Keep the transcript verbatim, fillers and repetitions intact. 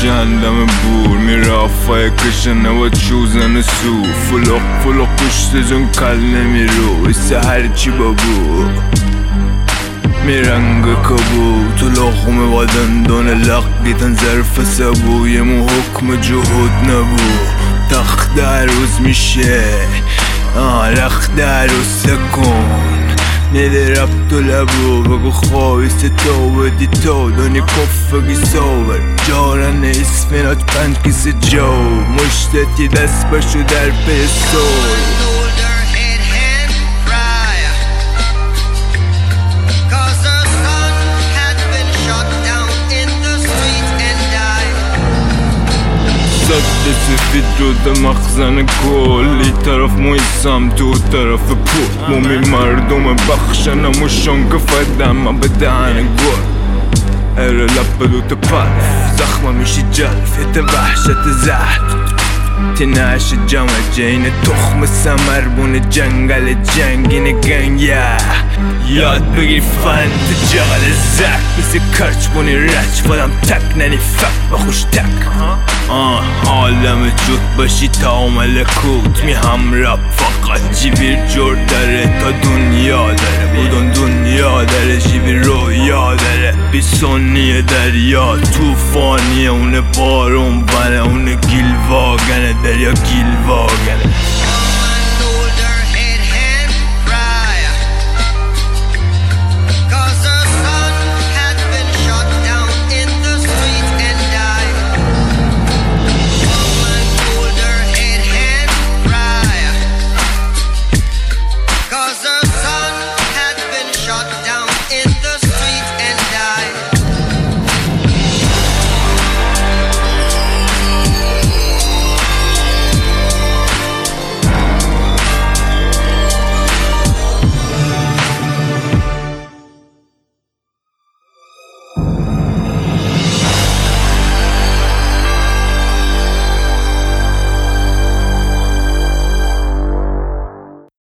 کشندم بور میرفای کشن و چوزن سو فلق فلق پشت جون کل نمیرو ایسه هرچی بابو میرنگ کبو تو لغم و دندون لق دیدن ظرف سبو یه مو حکم جهود نبو تخت عروض میشه آه لخت عروض سکن نده ربط و لبو بگو خواهیست تو بدی تو دونی کفگی سوبر جارن اسفنات پنج کسی جو مشتتی دست بشو در پیستول سد سفید جد مخزن کلی طرف موی سمتو طرف پود مومی مردم بخشنم و شنگ فدم به دهن گل اره لب دوت پرف زخمه میشی جلف یه وحشت زهد تناش جمع جین تخم سمربون جنگل جنگین گنگ یاد بگیر فند جغل زک بسی کرچ بونی رچ فدم تک ننی فک بخوش تک آه عالم جود باشی تا ملکوت می هم رب فقط جیویر جور داره تا دنیا داره بودن دنیا داره جیویر رویا داره بی سونی دریا توفانیه اونه بارون بنه اونه گیل واگنه دریا گیل واگنه